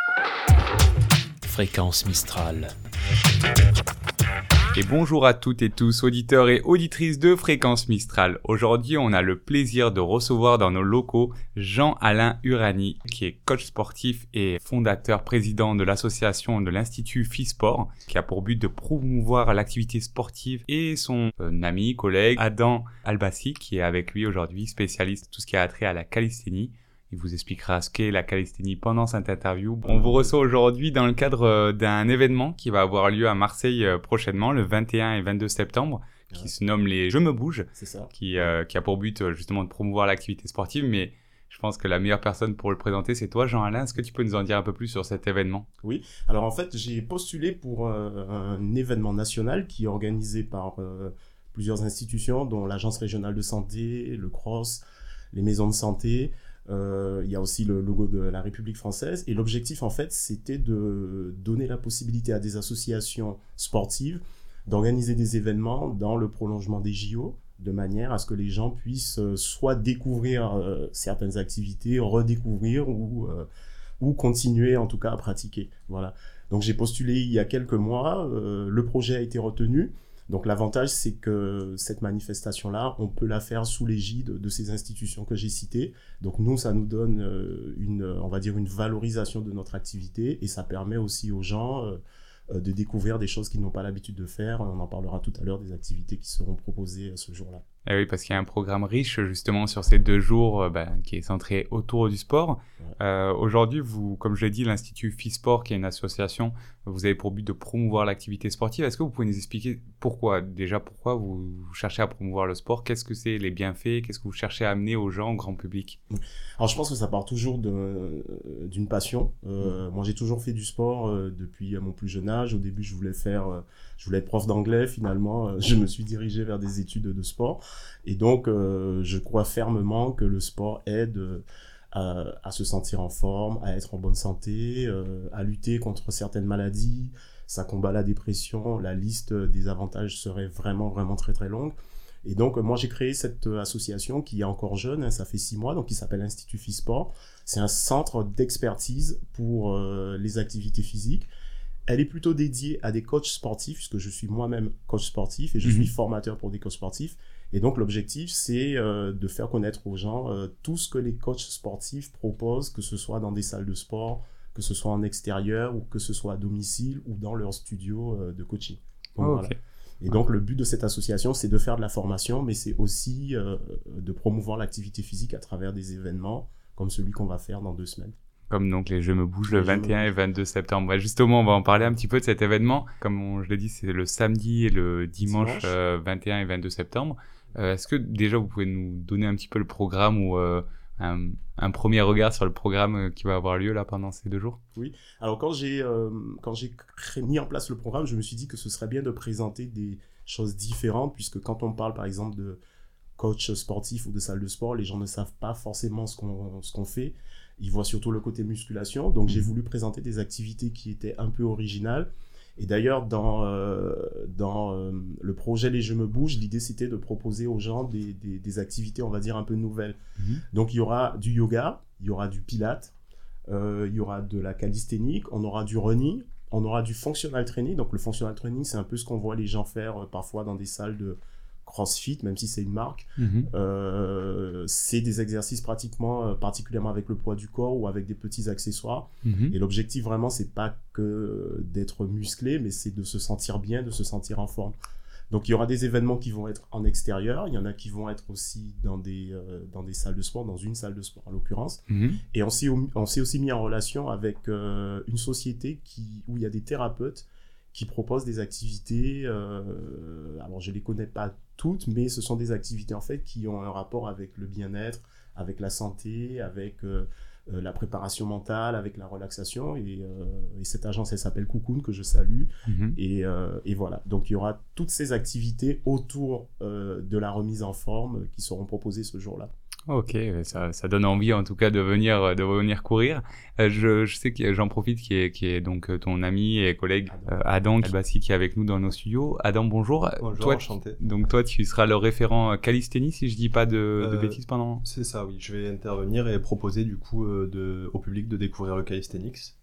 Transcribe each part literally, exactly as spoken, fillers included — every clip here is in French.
Fréquence Mistral. Et bonjour à toutes et tous, auditeurs et auditrices de Fréquence Mistral. Aujourd'hui, on a le plaisir de recevoir dans nos locaux Jean-Alain Urani, qui est coach sportif et fondateur président de l'association de l'Institut Fisport, qui a pour but de promouvoir l'activité sportive, et son euh, ami, collègue Adam Albassi, qui est avec lui aujourd'hui, spécialiste de tout ce qui a trait à la calisthénie. Il vous expliquera ce qu'est la calisthénie pendant cette interview. On vous reçoit aujourd'hui dans le cadre d'un événement qui va avoir lieu à Marseille prochainement, le vingt et un et vingt-deux septembre, qui ouais. se nomme les Je me bouge, C'est ça. Qui, euh, qui a pour but justement de promouvoir l'activité sportive. Mais je pense que la meilleure personne pour le présenter, c'est toi, Jean-Alain. Est-ce que tu peux nous en dire un peu plus sur cet événement ? Oui, alors en fait, j'ai postulé pour euh, un événement national qui est organisé par euh, plusieurs institutions, dont l'Agence régionale de santé, le C R O S, les maisons de santé. Euh, il y a aussi le logo de la République française, et l'objectif en fait c'était de donner la possibilité à des associations sportives d'organiser des événements dans le prolongement des J O, de manière à ce que les gens puissent euh, soit découvrir euh, certaines activités, redécouvrir ou, euh, ou continuer en tout cas à pratiquer. Voilà. Donc j'ai postulé il y a quelques mois, euh, le projet a été retenu. Donc l'avantage, c'est que cette manifestation-là, on peut la faire sous l'égide de ces institutions que j'ai citées. Donc nous, ça nous donne une, on va dire, une valorisation de notre activité, et ça permet aussi aux gens de découvrir des choses qu'ils n'ont pas l'habitude de faire. On en parlera tout à l'heure des activités qui seront proposées ce jour-là. Eh oui, parce qu'il y a un programme riche justement sur ces deux jours euh, bah, qui est centré autour du sport. Ouais. Euh, aujourd'hui, vous, comme je l'ai dit, l'Institut Fisport, qui est une association, vous avez pour but de promouvoir l'activité sportive. Est-ce que vous pouvez nous expliquer pourquoi, déjà pourquoi vous cherchez à promouvoir le sport ? Qu'est-ce que c'est les bienfaits ? Qu'est-ce que vous cherchez à amener aux gens, au grand public ? Alors je pense que ça part toujours de, d'une passion. Euh, mmh. Moi j'ai toujours fait du sport euh, depuis mon plus jeune âge. Au début je voulais faire, euh, je voulais être prof d'anglais. Finalement euh, je me suis dirigé vers des études de sport. Et donc, euh, je crois fermement que le sport aide euh, à, à se sentir en forme, à être en bonne santé, euh, à lutter contre certaines maladies. Ça combat la dépression. La liste des avantages serait vraiment, vraiment très, très longue. Et donc, euh, moi, j'ai créé cette euh, association qui est encore jeune, hein, ça fait six mois, donc qui s'appelle Institut Fisport. C'est un centre d'expertise pour euh, les activités physiques. Elle est plutôt dédiée à des coachs sportifs, puisque je suis moi-même coach sportif et je mmh. suis formateur pour des coachs sportifs. Et donc, l'objectif, c'est euh, de faire connaître aux gens euh, tout ce que les coachs sportifs proposent, que ce soit dans des salles de sport, que ce soit en extérieur, ou que ce soit à domicile, ou dans leur studio euh, de coaching. Donc, oh, voilà. okay. Et donc, le but de cette association, c'est de faire de la formation, mais c'est aussi euh, de promouvoir l'activité physique à travers des événements, comme celui qu'on va faire dans deux semaines. Comme donc les Je me bouge le vingt et un et vingt-deux septembre. Ouais, justement, on va en parler un petit peu de cet événement. Comme on, je l'ai dit, c'est le samedi et le dimanche, dimanche. Euh, vingt et un et vingt-deux septembre. Euh, est-ce que déjà vous pouvez nous donner un petit peu le programme ou euh, un, un premier regard sur le programme qui va avoir lieu là pendant ces deux jours ? Oui. Alors quand j'ai euh, quand j'ai créé, mis en place le programme, je me suis dit que ce serait bien de présenter des choses différentes, puisque quand on parle par exemple de coach sportif ou de salle de sport, les gens ne savent pas forcément ce qu'on ce qu'on fait. Ils voient surtout le côté musculation. Donc, mmh. j'ai voulu présenter des activités qui étaient un peu originales. Et d'ailleurs, dans, euh, dans euh, le projet Les Je me bouge, l'idée, c'était de proposer aux gens des, des, des activités, on va dire, un peu nouvelles. Mmh. Donc, il y aura du yoga, il y aura du pilates, euh, il y aura de la calisthénie, on aura du running, on aura du functional training. Donc, le functional training, c'est un peu ce qu'on voit les gens faire euh, parfois dans des salles de CrossFit, même si c'est une marque. Mmh. Euh, c'est des exercices pratiquement, euh, particulièrement avec le poids du corps ou avec des petits accessoires. Mmh. Et l'objectif vraiment, c'est pas que d'être musclé, mais c'est de se sentir bien, de se sentir en forme. Donc il y aura des événements qui vont être en extérieur, il y en a qui vont être aussi dans des, euh, dans des salles de sport, dans une salle de sport en l'occurrence. Mmh. Et on s'est, on s'est aussi mis en relation avec euh, une société qui, où il y a des thérapeutes qui proposent des activités, euh, alors je les connais pas toutes, mais ce sont des activités en fait qui ont un rapport avec le bien-être, avec la santé, avec euh, euh, la préparation mentale, avec la relaxation, et, euh, et cette agence elle s'appelle Cocoon, que je salue, mm-hmm. et, euh, et voilà, donc il y aura toutes ces activités autour euh, de la remise en forme qui seront proposées ce jour-là. Ok, ça, ça donne envie en tout cas de venir, de venir courir. Euh, je, je sais que j'en profite qui est, qui est donc ton ami et collègue Adam, euh, Adam Albassi qui est avec nous dans nos studios. Adam, bonjour. Bonjour, toi, enchanté. Donc toi, tu seras le référent calisthénie si je dis pas de, euh, de bêtises pendant. C'est ça, oui. Je vais intervenir et proposer du coup euh, de, au public de découvrir le calisthenics.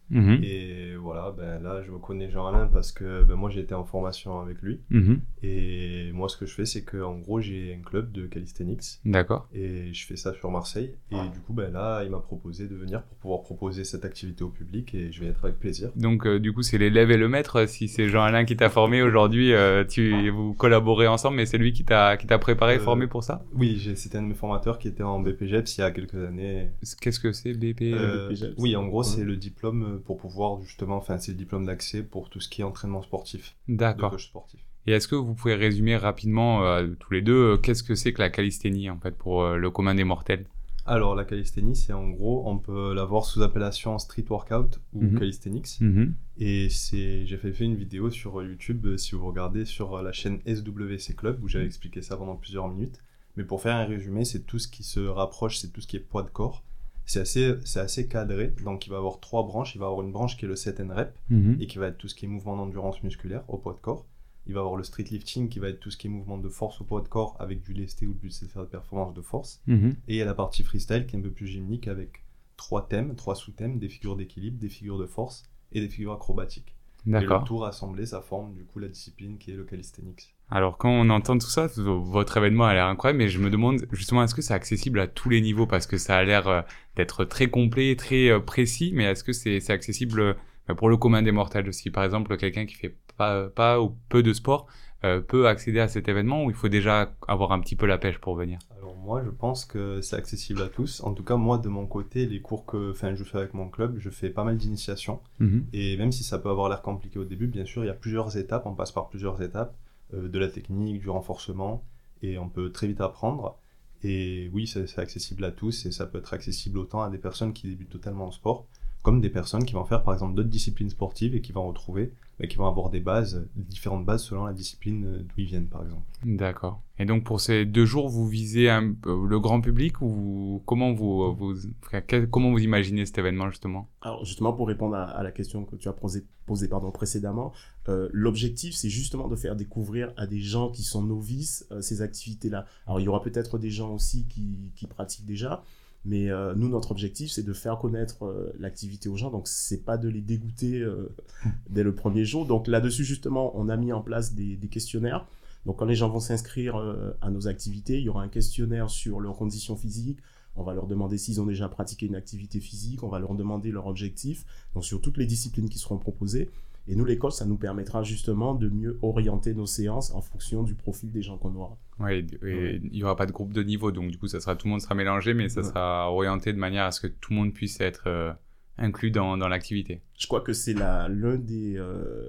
Mmh. Et voilà, ben là, je connais Jean-Alain parce que ben, moi, j'ai été en formation avec lui. Mmh. Et moi, ce que je fais, c'est qu'en gros, j'ai un club de calisthenics. D'accord. Et je fais ça sur Marseille. Et du coup, ben là, il m'a proposé de venir pour pouvoir proposer cette activité au public. Et je vais être avec plaisir. Donc, euh, du coup, c'est l'élève et le maître. Si c'est Jean-Alain qui t'a formé aujourd'hui, euh, tu, vous collaborez ensemble, mais c'est lui qui t'a, qui t'a préparé, Euh, formé pour ça? Oui, j'ai, c'était un de mes formateurs qui était en B P G E P S il y a quelques années. Qu'est-ce que c'est, B P? Euh, B P G E P S. oui, en gros, Ouais. c'est le diplôme pour pouvoir justement, enfin, c'est le diplôme d'accès pour tout ce qui est entraînement sportif, de D'accord. coach sportif. Et est-ce que vous pouvez résumer rapidement, euh, tous les deux, euh, qu'est-ce que c'est que la calisthénie, en fait, pour euh, le commun des mortels? Alors, la calisthénie, c'est en gros, on peut l'avoir sous appellation street workout ou Mhm. calisthenics. Mmh. Et c'est, j'ai fait, fait une vidéo sur YouTube, euh, si vous regardez sur la chaîne S W C Club, où j'avais expliqué ça pendant plusieurs minutes. Mais pour faire un résumé, c'est tout ce qui se rapproche, c'est tout ce qui est poids de corps. C'est assez, c'est assez cadré, donc il va y avoir trois branches. Il va y avoir une branche qui est le set and rep, Mmh. et qui va être tout ce qui est mouvement d'endurance musculaire au poids de corps. Il va y avoir le street lifting, qui va être tout ce qui est mouvement de force au poids de corps, avec du lesté ou du C F R de performance de force. Mmh. Et il y a la partie freestyle, qui est un peu plus gymnique, avec trois thèmes, trois sous-thèmes, des figures d'équilibre, des figures de force et des figures acrobatiques. Et le D'accord. tout rassemblé, ça forme du coup la discipline qui est le calisthenics. Alors, quand on entend tout ça, votre événement a l'air incroyable, mais je me demande justement, est-ce que c'est accessible à tous les niveaux? Parce que ça a l'air euh, d'être très complet, très euh, précis, mais est-ce que c'est, c'est accessible euh, pour le commun des mortels aussi? Par exemple, quelqu'un qui fait pas, pas ou peu de sport euh, peut accéder à cet événement, ou il faut déjà avoir un petit peu la pêche pour venir? Alors moi, je pense que c'est accessible à tous. En tout cas, moi, de mon côté, les cours que enfin, je fais avec mon club, je fais pas mal d'initiations. Mmh. Et même si ça peut avoir l'air compliqué au début, bien sûr, il y a plusieurs étapes, on passe par plusieurs étapes, euh, de la technique, du renforcement, et on peut très vite apprendre. Et oui, c'est, c'est accessible à tous, et ça peut être accessible autant à des personnes qui débutent totalement en sport, comme des personnes qui vont faire par exemple d'autres disciplines sportives et qui vont retrouver, mais qui vont avoir des bases, différentes bases selon la discipline d'où ils viennent par exemple. D'accord. Et donc pour ces deux jours, vous visez un, euh, le grand public, ou comment vous, vous, enfin, quel- comment vous imaginez cet événement justement? Alors justement, pour répondre à, à la question que tu as posée, posée pardon, précédemment, euh, l'objectif, c'est justement de faire découvrir à des gens qui sont novices euh, ces activités-là. Alors il y aura peut-être des gens aussi qui, qui pratiquent déjà, mais euh, nous, notre objectif, c'est de faire connaître euh, l'activité aux gens, donc c'est pas de les dégoûter euh, dès le premier jour. Donc là-dessus, justement, on a mis en place des, des questionnaires. Donc quand les gens vont s'inscrire euh, à nos activités, il y aura un questionnaire sur leurs conditions physiques. On va leur demander s'ils ont déjà pratiqué une activité physique, on va leur demander leur objectif, donc sur toutes les disciplines qui seront proposées. Et nous, les coachs, ça nous permettra justement de mieux orienter nos séances en fonction du profil des gens qu'on aura. Ouais, et Ouais. il y aura pas de groupe de niveau, donc du coup, ça sera, tout le monde sera mélangé, mais ça Ouais. sera orienté de manière à ce que tout le monde puisse être euh, inclus dans, dans l'activité. Je crois que c'est la, l'un des... Euh,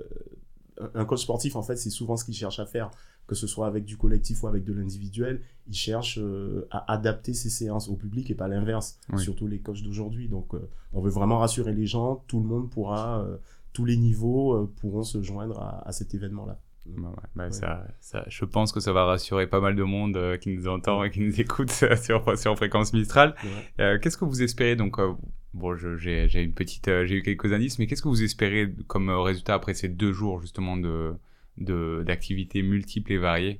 un coach sportif, en fait, c'est souvent ce qu'il cherche à faire, que ce soit avec du collectif ou avec de l'individuel. Il cherche euh, à adapter ses séances au public et pas l'inverse, Oui. surtout les coachs d'aujourd'hui. Donc, euh, on veut vraiment rassurer les gens, tout le monde pourra... Euh, tous les niveaux euh, pourront se joindre à, à cet événement-là. Bah ouais, bah Ouais. ça, ça, je pense que ça va rassurer pas mal de monde euh, qui nous entend et qui nous écoute euh, sur, sur Fréquence Mistral. Ouais. Euh, qu'est-ce que vous espérez donc euh, bon, je, j'ai, j'ai une petite, euh, j'ai eu quelques indices, mais qu'est-ce que vous espérez comme euh, résultat après ces deux jours justement de, de d'activités multiples et variées?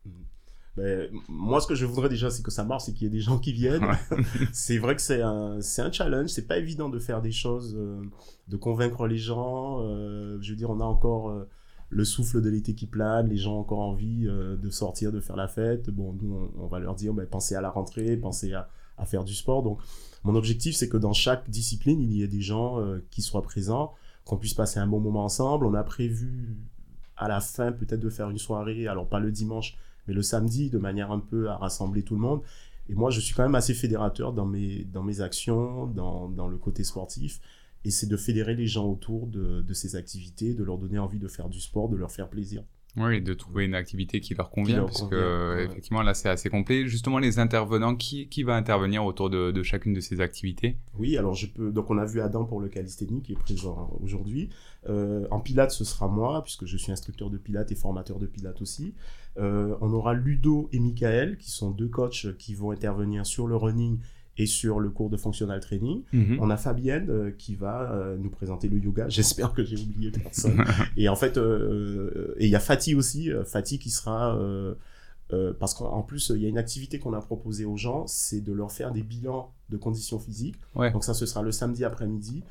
Ben, moi, ce que je voudrais déjà, c'est que ça marche, c'est qu'il y ait des gens qui viennent. Ouais. C'est vrai que c'est un, c'est un challenge. C'est pas évident de faire des choses, euh, de convaincre les gens. Euh, je veux dire, on a encore euh, le souffle de l'été qui plane. Les gens ont encore envie euh, de sortir, de faire la fête. Bon, nous, on, on va leur dire, ben, pensez à la rentrée, pensez à, à faire du sport. Donc, mon objectif, c'est que dans chaque discipline, il y ait des gens euh, qui soient présents, qu'on puisse passer un bon moment ensemble. On a prévu à la fin peut-être de faire une soirée, alors pas le dimanche, mais le samedi, de manière un peu à rassembler tout le monde. Et moi, je suis quand même assez fédérateur dans mes, dans mes actions, dans, dans le côté sportif. Et c'est de fédérer les gens autour de, de ces activités, de leur donner envie de faire du sport, de leur faire plaisir. Oui, de trouver une activité qui leur convient, Qui leur puisque convient, euh, ouais. effectivement là c'est assez complet. Justement, les intervenants, qui, qui va intervenir autour de, de chacune de ces activités? Oui, alors je peux. Donc on a vu Adam pour le calisthénie qui est présent aujourd'hui. Euh, en pilates, ce sera moi, puisque je suis instructeur de pilates et formateur de pilates aussi. Euh, on aura Ludo et Michael, qui sont deux coachs qui vont intervenir sur le running et sur le cours de functional training. Mhm. On a Fabienne euh, qui va euh, nous présenter le yoga. J'espère que j'ai oublié personne. Et en fait, euh, euh, et il y a Fatih aussi, euh, Fatih qui sera... Euh, euh, parce qu'en plus, il y a une activité qu'on a proposée aux gens, c'est de leur faire des bilans de conditions physiques. Ouais. Donc ça, ce sera le samedi après-midi.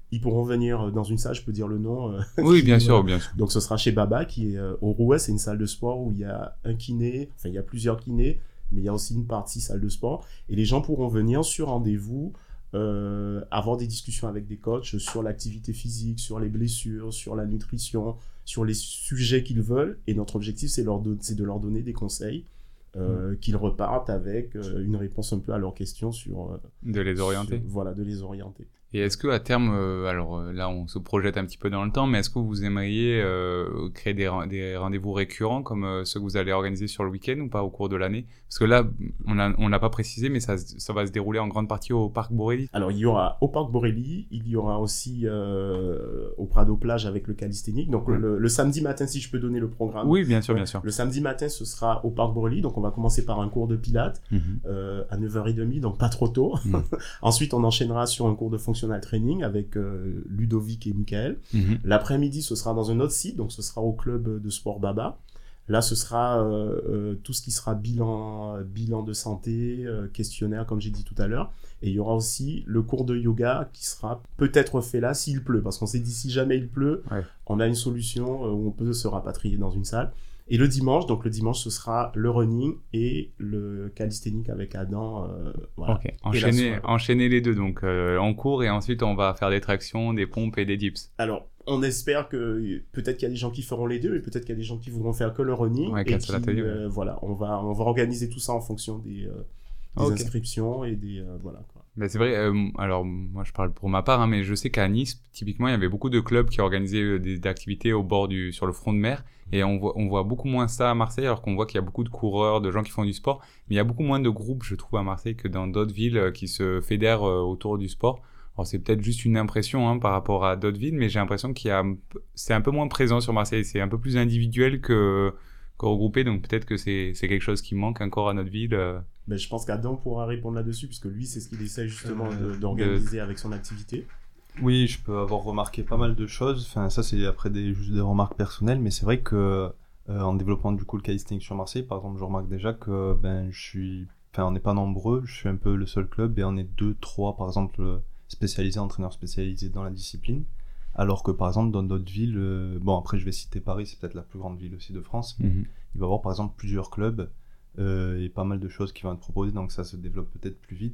ils pourront venir dans une salle, je peux dire le nom. Euh, oui, bien euh, sûr, bien sûr. Donc ce sera chez Baba, qui est euh, au Rouet, c'est une salle de sport où il y a un kiné, enfin il y a plusieurs kinés, mais il y a aussi une partie salle de sport. Et les gens pourront venir sur rendez-vous, euh, avoir des discussions avec des coachs sur l'activité physique, sur les blessures, sur la nutrition, sur les sujets qu'ils veulent. Et notre objectif, c'est, leur don- c'est de leur donner des conseils, euh, mmh. qu'ils repartent avec euh, une réponse un peu à leurs questions sur... Euh, de les orienter. Sur, voilà, de les orienter. Et est-ce que à terme, euh, alors euh, là on se projette un petit peu dans le temps, mais est-ce que vous aimeriez euh, créer des, des rendez-vous récurrents comme euh, ceux que vous allez organiser sur le week-end ou pas au cours de l'année? Parce que là, on a, on l'a pas précisé, mais ça, ça va se dérouler en grande partie au Parc Borelli. Alors il y aura au Parc Borelli, il y aura aussi euh, au Prado Plage avec le calisthénique. Donc ouais. le, le samedi matin, si je peux donner le programme. Oui, bien sûr, bien sûr. Le samedi matin, ce sera au Parc Borelli. Donc on va commencer par un cours de pilates mm-hmm. euh, à neuf heures trente, donc pas trop tôt. Mm. Ensuite, on enchaînera sur un cours de functional training avec avec euh, Ludovic et Michael. Mm-hmm. L'après-midi, ce sera dans un autre site, donc ce sera au club de sport Baba. Là, ce sera euh, euh, tout ce qui sera bilan, bilan de santé, euh, questionnaire, comme j'ai dit tout à l'heure. Et il y aura aussi le cours de yoga qui sera peut-être fait là s'il pleut, parce qu'on s'est dit si jamais il pleut, ouais. on a une solution où on peut se rapatrier dans une salle. Et le dimanche, donc le dimanche, ce sera le running et le calisthénique avec Adam. Euh, voilà. Ok, enchaîner, enchaîner les deux, donc euh, en cours, et ensuite on va faire des tractions, des pompes et des dips. Alors, on espère que peut-être qu'il y a des gens qui feront les deux, et peut-être qu'il y a des gens qui voudront faire que le running. Ouais, et qui, euh, voilà, on va, on va organiser tout ça en fonction des, euh, des okay. inscriptions et des... Euh, voilà, quoi. Ben c'est vrai, euh, alors moi je parle pour ma part, hein, mais je sais qu'à Nice, typiquement, il y avait beaucoup de clubs qui organisaient des, des activités au bord du, sur le front de mer, et on voit, on voit beaucoup moins ça à Marseille, alors qu'on voit qu'il y a beaucoup de coureurs, de gens qui font du sport, mais il y a beaucoup moins de groupes, je trouve, à Marseille que dans d'autres villes qui se fédèrent euh, autour du sport. Alors c'est peut-être juste une impression hein, par rapport à d'autres villes, mais j'ai l'impression qu'il y a, c'est un peu moins présent sur Marseille, c'est un peu plus individuel que, que regroupé, donc peut-être que c'est, c'est quelque chose qui manque encore à notre ville. Euh... Ben, je pense qu'Adam pourra répondre là-dessus, puisque lui, c'est ce qu'il essaie justement euh, de, d'organiser de... avec son activité. Oui, je peux avoir remarqué pas mal de choses. Enfin, ça, c'est après des, juste des remarques personnelles, mais c'est vrai que euh, en développant du coup le calisthenics sur Marseille, par exemple, je remarque déjà que ben, je suis... Enfin, on n'est pas nombreux, je suis un peu le seul club, et on est deux, trois, par exemple, spécialisés, entraîneurs spécialisés dans la discipline. Alors que, par exemple, dans d'autres villes... Euh... Bon, après, je vais citer Paris, c'est peut-être la plus grande ville aussi de France. Mm-hmm. Il va y avoir, par exemple, plusieurs clubs Euh, et pas mal de choses qui vont être proposées, donc ça se développe peut-être plus vite.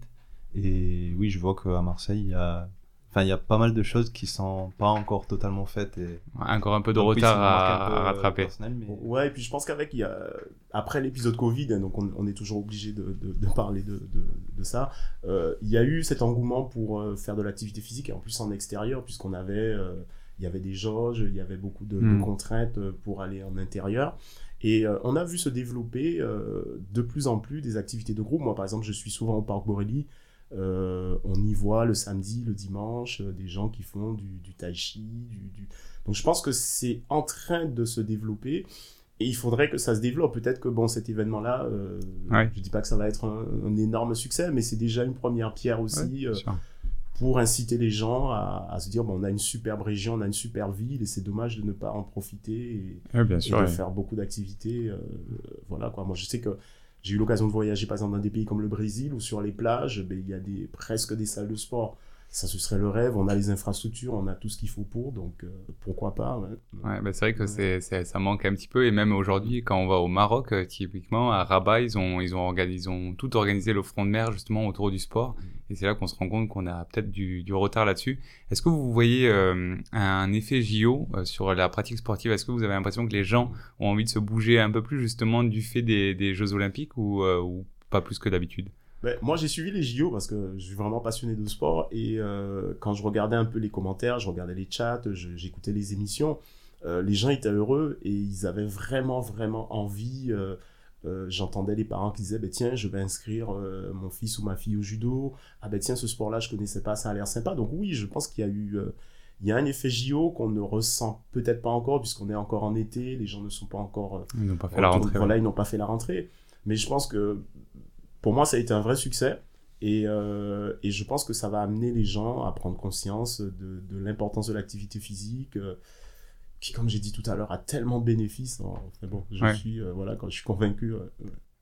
Et oui, je vois qu'à Marseille, il y a, enfin, il y a pas mal de choses qui sont pas encore totalement faites. Et... Encore un peu de donc, retard oui, à, à rattraper. Personnel, mais... Ouais, et puis je pense qu'avec, il y a... après l'épisode Covid, hein, donc on, on est toujours obligé de, de, de parler de, de, de ça, euh, il y a eu cet engouement pour euh, faire de l'activité physique, et en plus en extérieur, puisqu'on avait, euh, il y avait des jauges, il y avait beaucoup de, mm. de contraintes pour aller en intérieur. Et euh, on a vu se développer euh, de plus en plus des activités de groupe. Moi, par exemple, je suis souvent au Parc Borelli. Euh, on y voit le samedi, le dimanche, euh, des gens qui font du, du tai chi. Du, du... Donc, je pense que c'est en train de se développer. Et il faudrait que ça se développe. Peut-être que bon, cet événement-là, euh, ouais. je ne dis pas que ça va être un, un énorme succès, mais c'est déjà une première pierre aussi. Ouais, euh, pour inciter les gens à, à se dire bon, on a une superbe région, on a une superbe ville, et c'est dommage de ne pas en profiter et, oui, bien sûr, et de oui. faire beaucoup d'activités. Euh, voilà, quoi. Moi, je sais que j'ai eu l'occasion de voyager, par exemple, dans des pays comme le Brésil, où sur les plages, ben, il y a des, presque des salles de sport. Ça, ce serait le rêve. On a les infrastructures, on a tout ce qu'il faut pour, donc euh, pourquoi pas. Ouais, ouais bah c'est vrai que ouais. c'est, c'est, ça manque un petit peu, et même aujourd'hui, quand on va au Maroc, euh, typiquement, à Rabat, ils ont, ils, ont organi- ils ont tout organisé le front de mer, justement, autour du sport. Et c'est là qu'on se rend compte qu'on a peut-être du, du retard là-dessus. Est-ce que vous voyez euh, un effet J O euh, sur la pratique sportive? Est-ce que vous avez l'impression que les gens ont envie de se bouger un peu plus, justement, du fait des, des Jeux Olympiques, ou, euh, ou pas plus que d'habitude? Ben, moi, j'ai suivi les J O parce que je suis vraiment passionné de sport, et euh, quand je regardais un peu les commentaires, je regardais les chats, je, j'écoutais les émissions, euh, les gens étaient heureux et ils avaient vraiment, vraiment envie. Euh, euh, j'entendais les parents qui disaient, ben, tiens, je vais inscrire euh, mon fils ou ma fille au judo. Ah ben tiens, ce sport-là, je connaissais pas, ça a l'air sympa. Donc oui, je pense qu'il y a eu... Euh, il y a un effet J O qu'on ne ressent peut-être pas encore, puisqu'on est encore en été, les gens ne sont pas encore... Euh, ils n'ont pas fait la rentrée. Voilà, ouais. Ils n'ont pas fait la rentrée. Mais je pense que... Pour moi, ça a été un vrai succès, et, euh, et je pense que ça va amener les gens à prendre conscience de, de l'importance de l'activité physique, euh, qui, comme j'ai dit tout à l'heure, a tellement de bénéfices. Enfin bon, je ouais. suis, euh, voilà, quand je suis convaincu. Euh,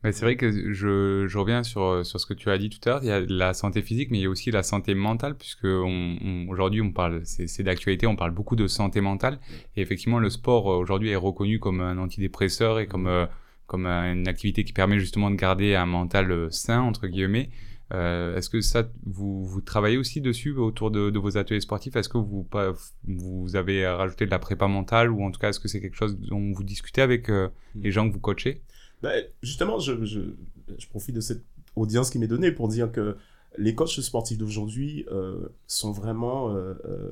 Mais c'est vrai que je, je reviens sur, sur ce que tu as dit tout à l'heure. Il y a la santé physique, mais il y a aussi la santé mentale, puisque on, on, aujourd'hui, on parle, c'est, c'est d'actualité, on parle beaucoup de santé mentale. Et effectivement, le sport, aujourd'hui, est reconnu comme un antidépresseur et comme, euh, comme une activité qui permet justement de garder un mental sain, entre guillemets. Euh, est-ce que ça, vous, vous travaillez aussi dessus autour de, de vos ateliers sportifs? Est-ce que vous, vous avez rajouté de la prépa mentale, ou en tout cas, est-ce que c'est quelque chose dont vous discutez avec euh, les gens que vous coachez? Ben, justement, je, je, je profite de cette audience qui m'est donnée pour dire que les coachs sportifs d'aujourd'hui euh, sont vraiment... Euh, euh,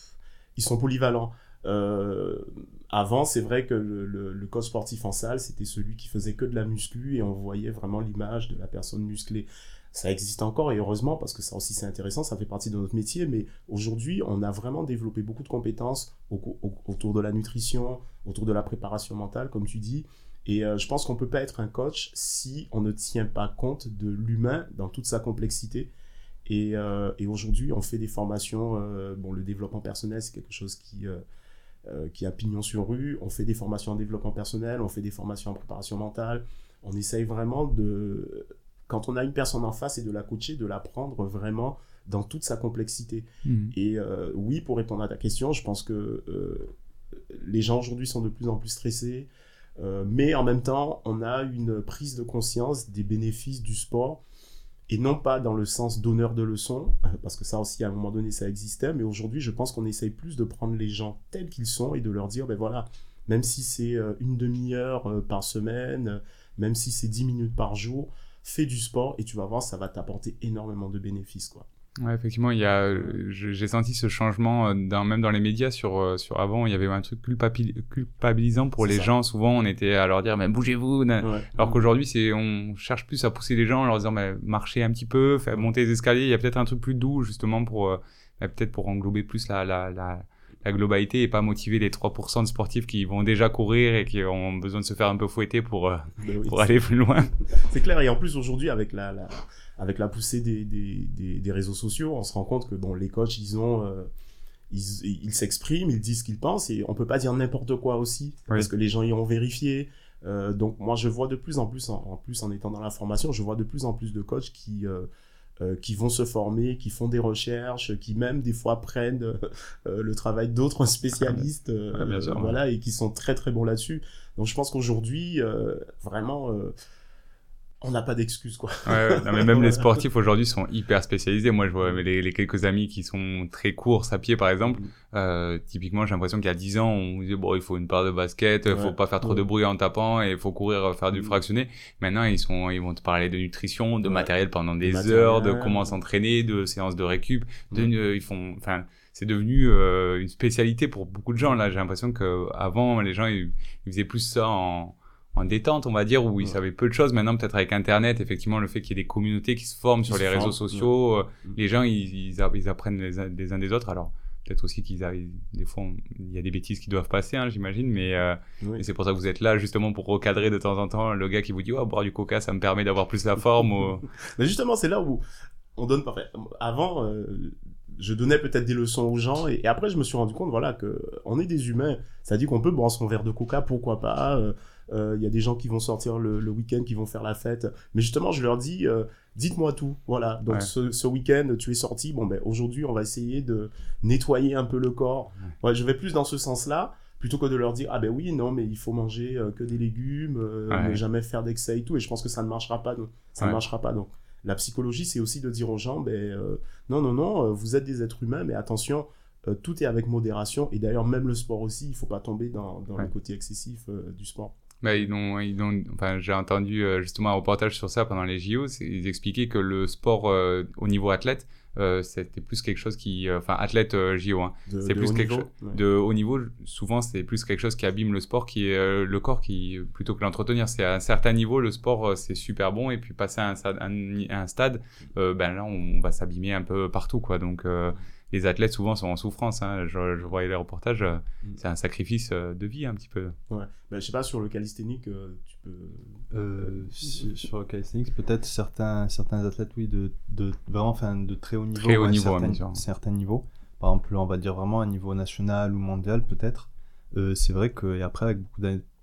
ils sont polyvalents. Euh, avant, c'est vrai que le, le, le coach sportif en salle, c'était celui qui faisait que de la muscu et on voyait vraiment l'image de la personne musclée. Ça existe encore et heureusement, parce que ça aussi c'est intéressant, ça fait partie de notre métier, mais aujourd'hui, on a vraiment développé beaucoup de compétences au, au, autour de la nutrition, autour de la préparation mentale, comme tu dis. Et euh, je pense qu'on ne peut pas être un coach si on ne tient pas compte de l'humain dans toute sa complexité. Et, euh, et aujourd'hui, on fait des formations, euh, bon, le développement personnel, c'est quelque chose qui, euh, euh, qui a pignon sur rue. On fait des formations en développement personnel, on fait des formations en préparation mentale. On essaye vraiment de, quand on a une personne en face et de la coacher, de la prendre vraiment dans toute sa complexité. Mmh. Et euh, oui, pour répondre à ta question, je pense que euh, les gens aujourd'hui sont de plus en plus stressés. Euh, mais en même temps, on a une prise de conscience des bénéfices du sport, et non pas dans le sens donneur de leçons, parce que ça aussi, à un moment donné, ça existait, mais aujourd'hui, je pense qu'on essaye plus de prendre les gens tels qu'ils sont et de leur dire, ben voilà, même si c'est une demi-heure par semaine, même si c'est dix minutes par jour, fais du sport et tu vas voir, ça va t'apporter énormément de bénéfices, quoi. Ouais, effectivement, il y a, j'ai senti ce changement dans, même dans les médias. Sur, sur avant, il y avait un truc culpabilisant pour c'est les ça. gens. Souvent, on était à leur dire, mais bougez-vous. Ouais. Alors qu'aujourd'hui, c'est, on cherche plus à pousser les gens en leur disant, mais marchez un petit peu, faire monter les escaliers. Il y a peut-être un truc plus doux, justement, pour, peut-être pour englober plus la, la, la, la globalité et pas motiver les trois pour cent de sportifs qui vont déjà courir et qui ont besoin de se faire un peu fouetter pour, ben oui, pour aller plus loin. C'est clair. Et en plus, aujourd'hui, avec la, la... avec la poussée des, des, des, des réseaux sociaux, on se rend compte que bon, les coachs, ils ont, euh, ils, ils s'expriment, ils disent ce qu'ils pensent, et on peut pas dire n'importe quoi aussi, oui. parce que les gens iront vérifier. Euh, donc moi, je vois de plus en plus, en, en plus en étant dans la formation, je vois de plus en plus de coachs qui, euh, euh, qui vont se former, qui font des recherches, qui même des fois prennent euh, le travail d'autres spécialistes, euh, ouais, sûr, voilà, ouais. et qui sont très très bons là-dessus. Donc je pense qu'aujourd'hui, euh, vraiment... Euh, on n'a pas d'excuses, quoi. Ouais, ouais. Non, mais même les sportifs aujourd'hui sont hyper spécialisés. Moi, je vois les, les quelques amis qui sont très courses à pied, par exemple. Euh, typiquement, j'ai l'impression qu'il y a dix ans, on disait, bon, il faut une paire de baskets, il ouais. faut pas faire trop ouais. de bruit en tapant et il faut courir, faire du fractionné. Maintenant, ils sont, ils vont te parler de nutrition, de ouais. matériel pendant des matériel, heures, de comment s'entraîner, de séances de récup. De, ouais. euh, ils font, enfin, c'est devenu euh, une spécialité pour beaucoup de gens. Là, j'ai l'impression que avant, les gens, ils, ils faisaient plus ça en, en détente, on va dire, où ils ouais. savaient peu de choses. Maintenant, peut-être avec Internet, effectivement, le fait qu'il y ait des communautés qui se forment sur les réseaux forment, sociaux, ouais. euh, les gens, ils, ils, ils apprennent les uns, des uns des autres. Alors, peut-être aussi qu'ils arrivent, des fois, il y a des bêtises qui doivent passer, hein, j'imagine, mais euh, oui. et c'est pour ça que vous êtes là, justement, pour recadrer de temps en temps le gars qui vous dit, oh, boire du coca, ça me permet d'avoir plus la forme. ou... Mais justement, c'est là où on donne pas. Avant, euh, je donnais peut-être des leçons aux gens, et, et après, je me suis rendu compte, voilà, que on est des humains. Ça dit qu'on peut boire son verre de coca, pourquoi pas. Euh, il euh, y a des gens qui vont sortir le, le week-end, qui vont faire la fête. Mais justement, je leur dis, euh, dites-moi tout. Voilà. Donc, ouais. ce, ce week-end, tu es sorti. Bon, ben, aujourd'hui, on va essayer de nettoyer un peu le corps. Ouais. Ouais, je vais plus dans ce sens-là, plutôt que de leur dire, ah ben oui, non, mais il faut manger euh, que des légumes, euh, ouais. ne jamais faire d'excès et tout. Et je pense que ça ne marchera pas. Donc, ça ouais. ne marchera pas. Donc, la psychologie, c'est aussi de dire aux gens, ben, euh, non, non, non, euh, vous êtes des êtres humains, mais attention, euh, tout est avec modération. Et d'ailleurs, même le sport aussi, il ne faut pas tomber dans, dans ouais. le côté excessif euh, du sport. Bah, ils ont, ils ont, enfin, j'ai entendu euh, justement un reportage sur ça pendant les J O. Ils expliquaient que le sport euh, au niveau athlète, euh, c'était plus quelque chose qui, euh, enfin, athlète euh, J O, hein, de, c'est de plus quelque chose ouais. de haut niveau. Souvent, c'est plus quelque chose qui abîme le sport, qui est euh, le corps, qui plutôt que l'entretenir. C'est à un certain niveau, le sport, euh, c'est super bon, et puis passer à un, un, un stade, euh, ben là, on, on va s'abîmer un peu partout, quoi. Donc euh, les athlètes souvent sont en souffrance, hein. je, je voyais les reportages, euh, mm. c'est un sacrifice euh, de vie un petit peu. Ouais, ben, je sais pas, sur le calisthénique, euh, tu peux... Euh, sur, sur le calisthénique, peut-être certains, certains athlètes, oui, de, de, vraiment, enfin, de très haut niveau, très haut ouais, niveau certains, hein, certains niveaux, par exemple, on va dire vraiment à un niveau national ou mondial peut-être, euh, c'est vrai que, et après avec beaucoup d'années de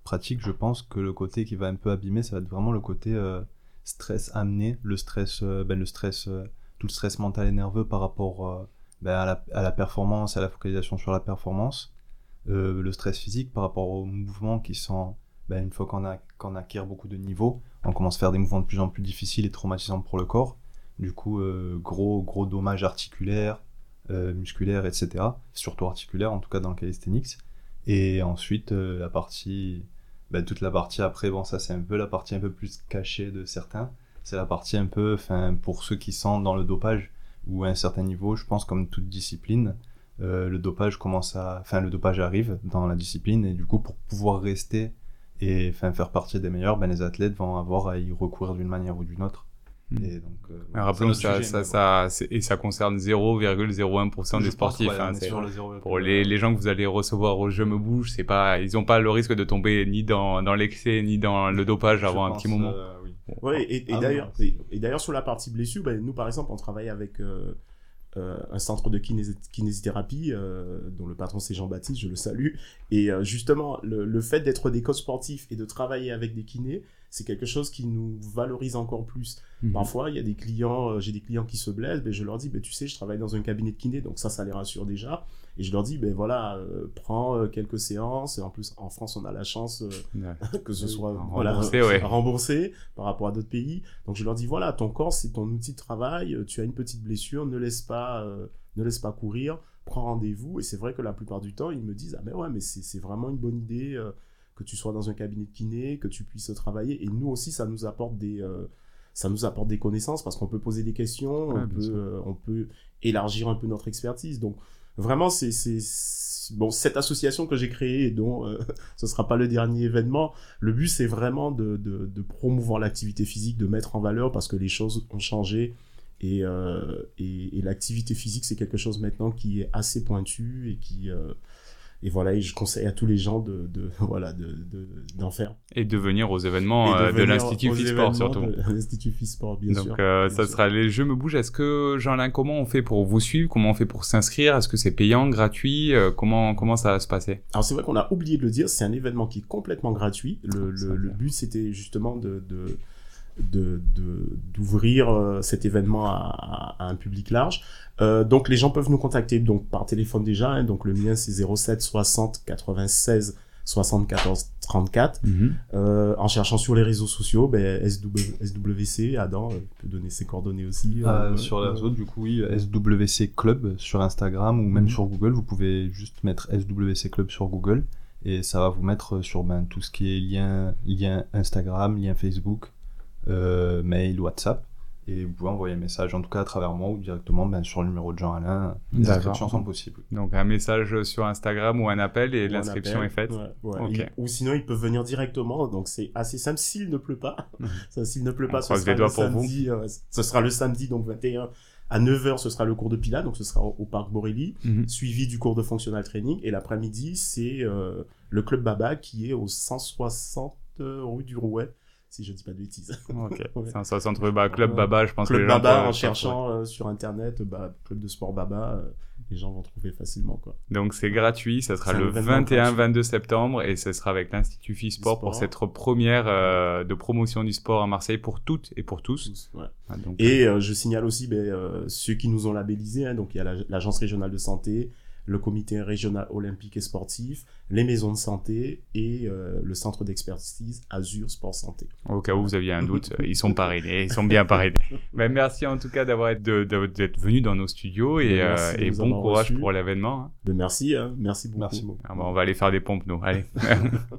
pratique, je pense que le côté qui va un peu abîmer, ça va être vraiment le côté euh, stress amené, le stress, euh, ben, le stress, euh, tout le stress mental et nerveux par rapport euh, ben, à, la, à la performance, à la focalisation sur la performance, euh, le stress physique par rapport aux mouvements qui sont, ben, une fois qu'on, a, qu'on acquiert beaucoup de niveaux, on commence à faire des mouvements de plus en plus difficiles et traumatisants pour le corps. Du coup, euh, gros, gros dommages articulaires, euh, musculaires, et cetera. Surtout articulaires, en tout cas dans le calisthenics. Et ensuite, euh, la partie, ben, toute la partie après, bon, ça c'est un peu la partie un peu plus cachée de certains. C'est la partie un peu, enfin, pour ceux qui sont dans le dopage, ou à un certain niveau, je pense, comme toute discipline, euh, le dopage commence à, enfin, le dopage arrive dans la discipline, et du coup, pour pouvoir rester et, enfin, faire partie des meilleurs, ben, les athlètes vont avoir à y recourir d'une manière ou d'une autre. Et donc, euh, ouais, rappelons ça, sujet, ça, bon. ça, c'est, et ça concerne zéro virgule zéro un pour cent des Je pense, sportifs. ouais, Hein, on est c'est, sur le zéro virgule un. pour les, les gens que vous allez recevoir au Je me bouge, c'est pas, ils ont pas le risque de tomber ni dans, dans l'excès ni dans le dopage Je avant un pense, petit moment. euh, oui. Ouais, et, et Ah, d'ailleurs, oui, et, et d'ailleurs sur la partie blessure, ben, nous par exemple, on travaille avec euh, euh, un centre de kinés- kinésithérapie euh, dont le patron c'est Jean-Baptiste, je le salue. Et euh, justement, le, le fait d'être des coachs sportifs et de travailler avec des kinés, c'est quelque chose qui nous valorise encore plus. Mmh. Parfois, il y a des clients, euh, j'ai des clients qui se blessent, ben, je leur dis, ben, tu sais, je travaille dans un cabinet de kiné, donc ça, ça les rassure déjà. Et je leur dis, ben voilà, euh, prends euh, quelques séances. Et en plus, en France, on a la chance euh, Ouais. que ce soit Remboursé, voilà, ouais. remboursé par rapport à d'autres pays. Donc je leur dis, voilà, ton corps, c'est ton outil de travail. euh, Tu as une petite blessure, ne laisse pas, euh, ne laisse pas courir. Prends rendez-vous. Et c'est vrai que la plupart du temps, ils me disent, ah ben ouais, mais c'est, c'est vraiment une bonne idée. euh, que tu sois dans un cabinet de kiné, que tu puisses travailler. Et nous aussi, ça nous apporte des, euh, ça nous apporte des connaissances parce qu'on peut poser des questions, Ouais, on, bien peut, sûr. euh, on peut élargir un peu notre expertise. Donc, vraiment, c'est, c'est, c'est- bon, cette association que j'ai créée et dont euh, ce sera pas le dernier événement, le but, c'est vraiment de, de, de promouvoir l'activité physique, de mettre en valeur parce que les choses ont changé. Et, euh, et, et l'activité physique, c'est quelque chose maintenant qui est assez pointu et qui... euh, et voilà, et je conseille à tous les gens de, de voilà, de, de, d'en faire. Et de venir aux événements Et euh, de venir l'Institut aux Fisport événements surtout. de l'Institut Fisport, bien Donc sûr. euh, bien ça sûr. sera les Je me bouge. Est-ce que, Jean-Alain, comment on fait pour vous suivre? Comment on fait pour s'inscrire? Est-ce que c'est payant, gratuit? Euh, comment, comment ça va se passer? Alors c'est vrai qu'on a oublié de le dire, c'est un événement qui est complètement gratuit. Le, Ça le, le va. but, c'était justement de, de, de, de- d'ouvrir euh, cet événement à, à un public large. Euh, donc les gens peuvent nous contacter donc par téléphone déjà. Hein, donc le mien c'est zéro sept soixante quatre-vingt-seize soixante-quatorze trente-quatre. Mhm. Euh, en cherchant sur les réseaux sociaux, ben, S W, S W C, Adam euh, peut donner ses coordonnées aussi. Euh, euh, sur les euh, réseaux, du coup, oui, S W C Club sur Instagram ou même Mhm. sur Google. Vous pouvez juste mettre S W C Club sur Google et ça va vous mettre sur ben, tout ce qui est lien, lien Instagram, lien Facebook, euh, mail, WhatsApp. Et vous pouvez envoyer un message, en tout cas à travers moi ou directement ben, sur le numéro de Jean-Alain. Les D'accord. inscriptions sont possibles. Donc un message sur Instagram ou un appel et ou l'inscription on est faite. appelle, ouais, ouais. Ok. Et- ou sinon, ils peuvent venir directement. Donc, c'est assez simple s'il ne pleut pas. Mhm. Ça, s'il ne pleut pas, On ce croise sera les doigts le pour vous. samedi. euh, ce sera le samedi, donc vingt et un à neuf heures, ce sera le cours de Pilates. Donc, ce sera au, au parc Borély, Mhm. suivi du cours de functional training. Et l'après-midi, c'est euh, le club Baba qui est au cent soixante rue du Rouet, si je dis pas de bêtises. Ok. Ouais. cent soixante rue bah, Club Ouais. Baba, je pense que Club les gens Baba, peuvent- en cherchant euh, sur internet, bah, club de sport Baba, euh, les gens vont trouver facilement, quoi. Donc c'est gratuit, ça sera C'est un le événement vingt et un gratuit. vingt-deux septembre et ce sera avec l'Institut Fisport pour Sport. cette première euh, de promotion du sport à Marseille pour toutes et pour tous. Tous, ouais. Ah, donc, Et euh, je signale aussi ben, euh, ceux qui nous ont labellisés, hein, donc il y a la- l'Agence régionale de santé, le comité régional olympique et sportif, les maisons de santé et euh, le centre d'expertise Azur Sport Santé. au cas où vous aviez un doute, euh, ils sont parrainés, ils sont bien parrainés. Ben, merci en tout cas d'avoir été, de- de- d'être venu dans nos studios et, Ben, merci euh, de et nous bon avoir courage reçus. pour l'événement. Hein. Ben, merci, hein, merci beaucoup. Merci beaucoup. Ah, ben, on va aller faire des pompes nous, allez.